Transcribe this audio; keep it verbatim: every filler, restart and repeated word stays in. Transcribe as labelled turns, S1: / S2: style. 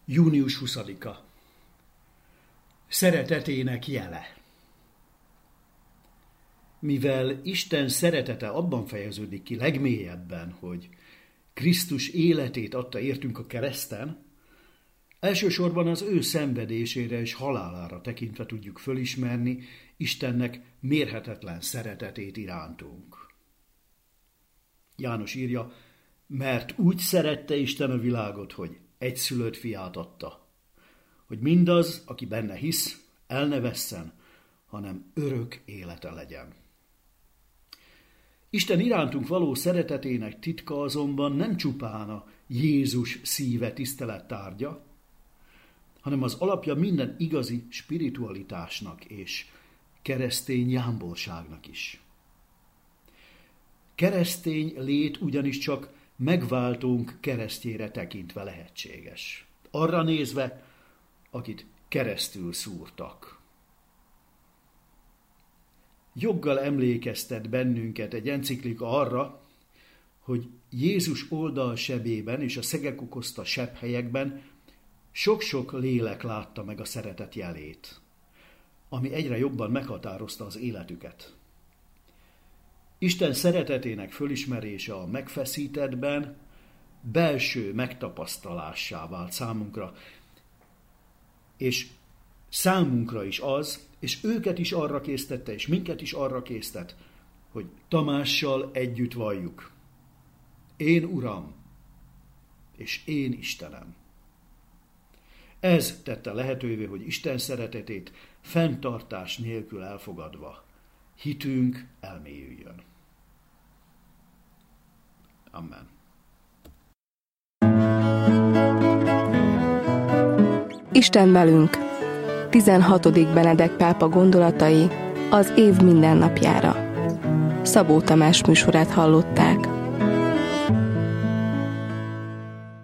S1: június huszadika. Szeretetének jele. Mivel Isten szeretete abban fejeződik ki legmélyebben, hogy Krisztus életét adta értünk a kereszten, elsősorban az ő szenvedésére és halálára tekintve tudjuk fölismerni Istennek mérhetetlen szeretetét irántunk. János írja, mert úgy szerette Isten a világot, hogy egyszülött fiát adta, hogy mindaz, aki benne hisz, el ne vesszen, hanem örök élete legyen. Isten irántunk való szeretetének titka azonban nem csupán a Jézus szíve tisztelettárgya, hanem az alapja minden igazi spiritualitásnak és keresztény jámborságnak is. Keresztény lét ugyanis csak megváltónk keresztjére tekintve lehetséges. Arra nézve, akit keresztül szúrtak. Joggal emlékeztet bennünket egy enciklika arra, hogy Jézus oldalsebében és a szegek okozta sebhelyekben sok-sok lélek látta meg a szeretet jelét, ami egyre jobban meghatározta az életüket. Isten szeretetének fölismerése a megfeszítettben belső megtapasztalássá vált számunkra, és számunkra is az, és őket is arra késztette, és minket is arra késztet, hogy Tamással együtt valljuk. Én Uram, és én Istenem. Ez tette lehetővé, hogy Isten szeretetét fenntartás nélkül elfogadva hitünk elmélyüljön. Amen.
S2: Isten velünk. tizenhatodik Benedek pápa gondolatai az év mindennapjára. Szabó Tamás műsorát hallották.